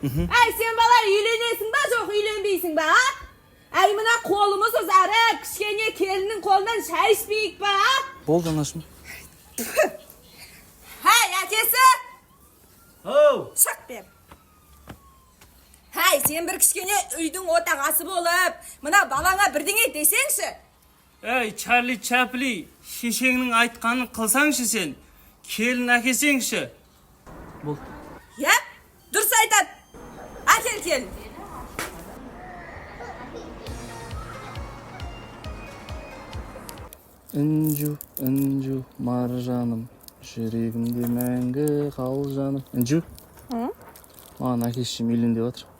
Ay sen bala үйленесің ба жоқ үйленбейсің ба? Ay мына қолымыз ұзарып, кішкене келіннің қолынан шай ішпейік па? Болды анашым. Хай, әкесі! Оу! Шақ бер. Хай, сен бір кішкене үйдің отағасы болып, мына балаңа бірдеңе десеңші. Ей, Чарли Чапли, шешеңнің айтқанын қылсаңшы сен. Келін әкесеңші. Болды. Я? Дұрыс айтады. Әкел келін. Інжу, маржаным, жүрегімде мәңгі қал жаным. Інжу? Маған әкешім үйлен деп жатыр.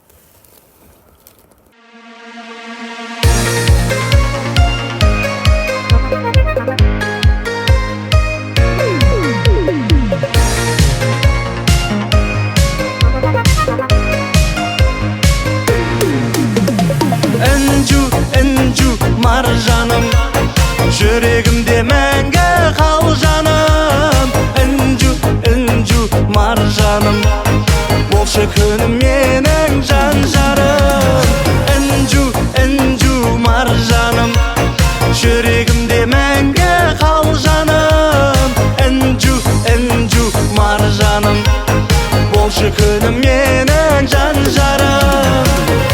Інжу, маржаным, жүрегімде мәңгі қал жаным. Інжу, маржаным, болшы күнім менің жан жарым. Інжу, маржаным, жүрегімде мәңгі қал жаным. Інжу, маржаным, болшы күнім менің жан жарым.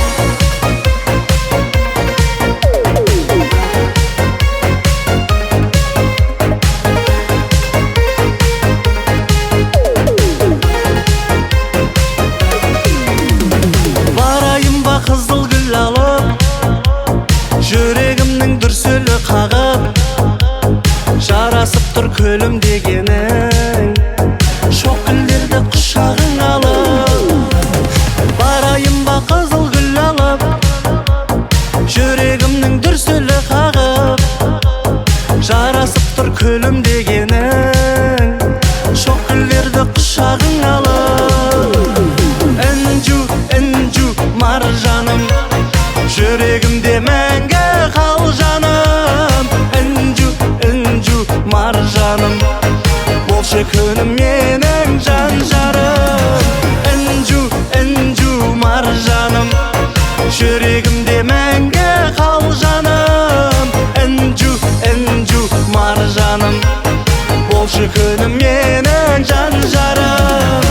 Қызыл гүл алып, жүрегімнің дүрсілі қағып, жарасып тұр күлім дегенің, шоқ гүлдерді құшағың алып. Барайын ба қызыл гүл алып, жүрегімнің дүрсілі қағып, жарасып тұр күлім дегенің, шоқ гүлдерді құшағың алып. Інжу, маржаным, жүрегімде мәңгі қал жаным. Інжу, маржаным, болшы күнім менің жан жарым. Інжу, маржаным, жүрегімде мәңгі қал жаным. Інжу, маржаным, болшы күнім менің жан жарым.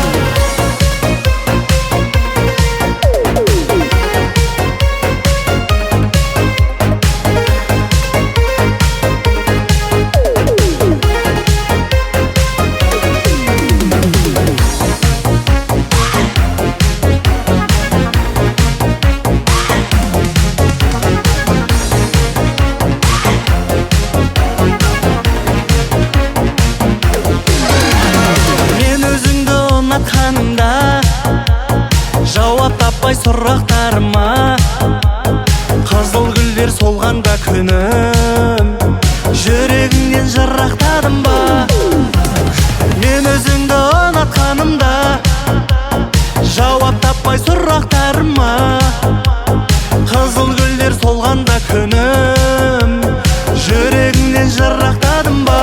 Жауап таппай сұрақтарыма, қызыл гүлдер солғанда күнім, жүрегіңнен жырақтадым ба? Мен өзіңді ұнатқанымда, жауап таппай сұрақтарыма, қызыл гүлдер солғанда күнім, жүрегіңнен жырақтадым ба?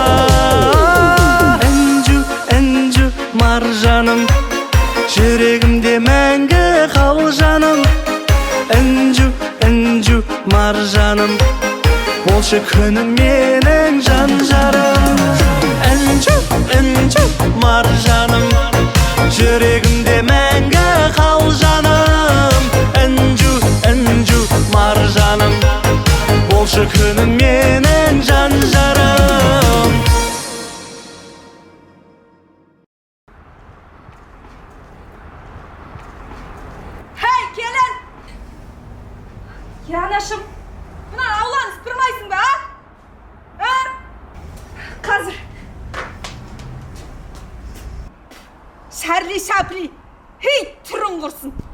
Інжу, маржаным, жүрегімде мәңгі қал жаным. Інжу, маржаным, болшы күнім менің жан жарым. Інжу, маржаным, жүрегімде мәңгі қал жаным. Інжу, маржаным, болшы күнім менің жан жарым. Ya anашым, мына ауланы сыпырмайсың ба? Қазір. Чарли Чапли, тұрың құрсын.